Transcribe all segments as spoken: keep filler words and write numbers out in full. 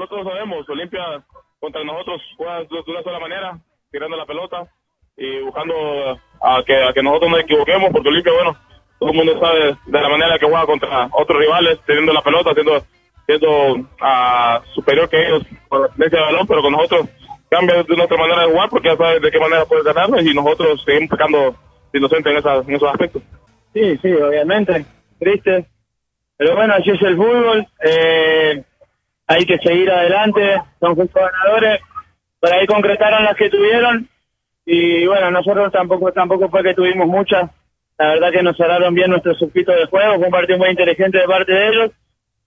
nosotros sabemos, Olimpia contra nosotros juega de una sola manera, tirando la pelota y buscando a que, a que nosotros nos equivoquemos, porque Olimpia, bueno, todo el mundo sabe de la manera que juega contra otros rivales, teniendo la pelota, siendo, siendo uh, superior que ellos por la tendencia de balón, pero con nosotros cambia de nuestra manera de jugar porque ya sabe de qué manera puede ganarnos y nosotros seguimos sacando inocentes en, esas, en esos aspectos. Sí, sí, obviamente, triste, pero bueno, así es el fútbol, eh, hay que seguir adelante, son justos ganadores, por ahí concretaron las que tuvieron y bueno, nosotros tampoco tampoco fue que tuvimos muchas, la verdad que nos cerraron bien nuestro circuito de juego, fue un partido muy inteligente de parte de ellos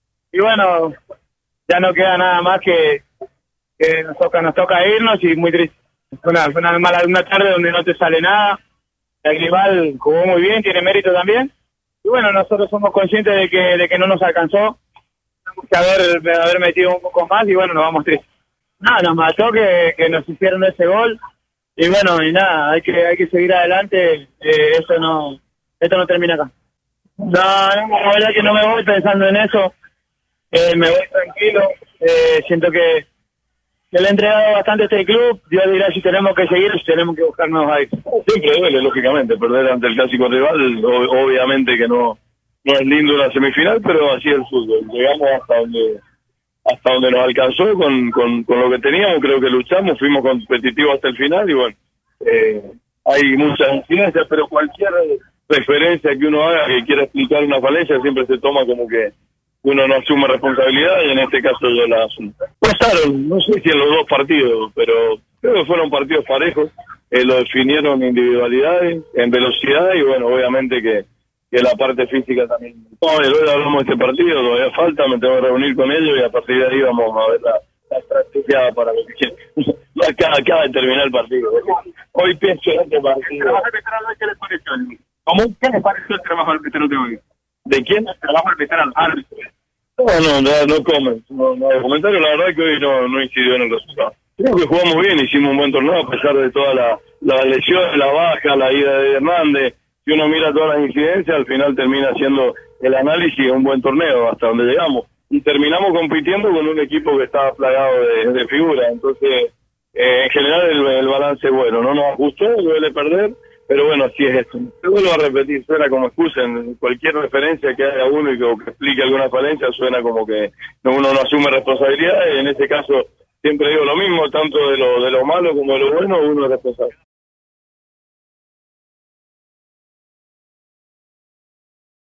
y bueno, ya no queda nada más que, que nos toca nos toca irnos y muy triste. Fue una, fue una mala una tarde donde no te sale nada, el rival jugó muy bien, tiene mérito también y bueno, nosotros somos conscientes de que de que no nos alcanzó, tenemos que haber, haber metido un poco más y bueno, nos vamos tristes. Nada, nos mató que, que nos hicieron ese gol y bueno, y nada, hay que hay que seguir adelante, eh, esto no esto no termina acá. No, no, la verdad que no me voy pensando en eso, eh, me voy tranquilo, eh, siento que, que le he entregado bastante a este club, Dios dirá si tenemos que seguir, si tenemos que buscar nuevos aires. Siempre duele, lógicamente, perder ante el clásico rival, o, obviamente que no, no es lindo la semifinal, pero así es el fútbol, llegamos hasta donde hasta donde nos alcanzó con, con, con lo que teníamos, creo que luchamos, fuimos competitivos hasta el final y bueno, eh, hay muchas incidencias, pero cualquier referencia que uno haga que quiera explicar una falencia siempre se toma como que uno no asume responsabilidad y en este caso yo la asumo. Pasaron, no sé si en los dos partidos, pero creo que fueron partidos parejos, eh, lo definieron individualidades, en velocidad y bueno, obviamente que que la parte física también. No, hoy hablamos de este partido, todavía falta, me tengo que reunir con ellos y a partir de ahí vamos a ver la, la estrategia para lo que quieren. acá, acaba de terminar el partido. Hoy pienso en este partido. ¿El trabajo arbitral qué les pareció? ¿Cómo? ¿Qué les pareció el trabajo arbitral de hoy? ¿De quién? El trabajo arbitral árbitro. No, no, no, no comen. No, no, el comentario, la verdad que hoy no, no incidió en el resultado. Creo que jugamos bien, hicimos un buen torneo a pesar de todas las la lesiones, la baja, la ida de Hernández. Si uno mira todas las incidencias, al final termina haciendo el análisis de un buen torneo hasta donde llegamos. Y terminamos compitiendo con un equipo que estaba plagado de, de figuras. Entonces, eh, en general el, el balance es bueno. No nos gustó, duele perder, pero bueno, así es esto. Te vuelvo a repetir, suena como excusa. En cualquier referencia que haga uno y que, que explique alguna falencia, suena como que uno no asume responsabilidad. Y en este caso, siempre digo lo mismo, tanto de lo, de lo malo como de lo bueno, uno es responsable.